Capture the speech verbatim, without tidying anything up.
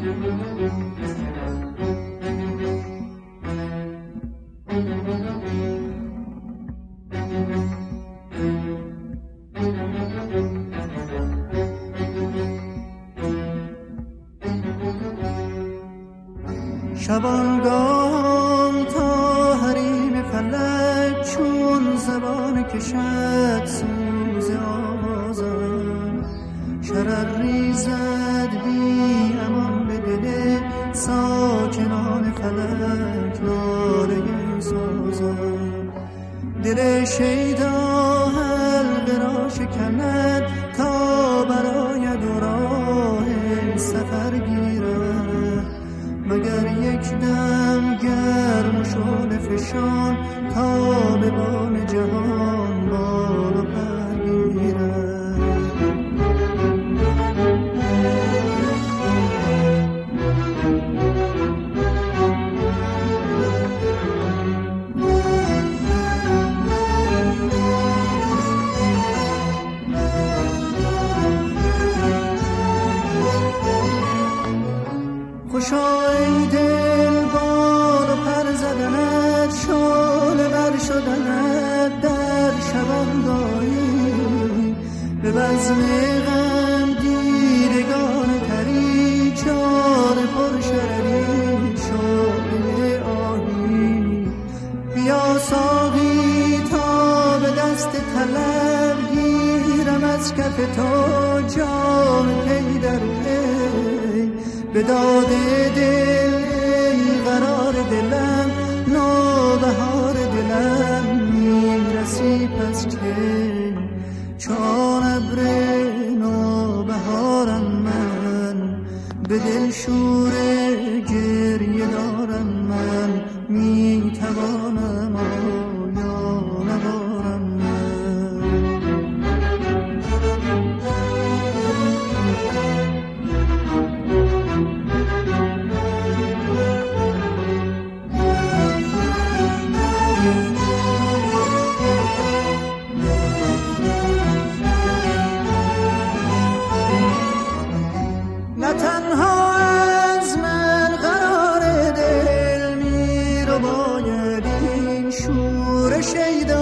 شبانگاه تا حریم فلک چون زبان کشد سوز آوازم، شرر ریزد بی امان به دل ساکنان فلک ناله سازم. دل شیدا حلقه را شکند تا براید و راه سفر گیرد، مگر یک دم گرم و شعله فشان تا به بام جهان بال و پر گیرد. خوشا ای دل بال و پر زدنت، شعله ور شدنت در شبانگاهی، به بزم غم دیدگان تری چار پر شرری شعله آهی. بیا ساقی تا به دست طلب گیرم از کف تو جام پی در پی، به داد دل ای قرار دلم نوبهار دلم میرسی پس که چون ابر نوبهارم من، به دل شور گریه دارم من، میتوانم آیا ندارم من. نه تنها از من قرار دل می رو باید این شور شیدا،